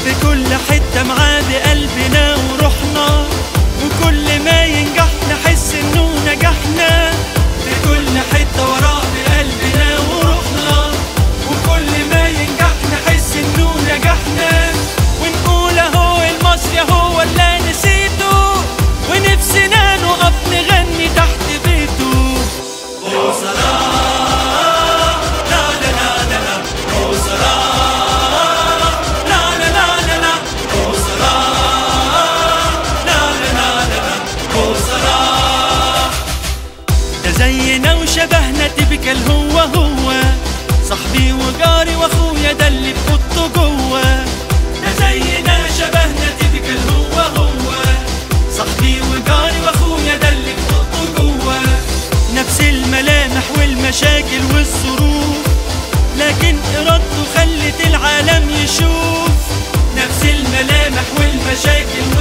في كل حتة معاه بقلبنا وروحنا، وكل ما ينجح نحس انه نجحنا. في كل حتة وراه بقلبنا وروحنا، وكل ما ينجح نحس انه نجحنا. ونقول اهو المصري هو اللي نسيته، ونفسنا نقف نغني تحت بيته. هو صلاح لا لا لا لا لا، هو صلاح لا لا لا لا لا، هو صلاح لا لا لا لا لا، هو صلاح. ده زينا وشبهنا تبكل هو صاحبي وجاري واخويا ده اللي في اوضته جوه. ده زينا شبهنا تبكل هو صاحبي وجاري واخويا ده اللي في اوضته جوه. نفس الملامح والمشاكل والظروف، لكن ارادته خلت العالم يشوف. نفس الملامح والمشاكل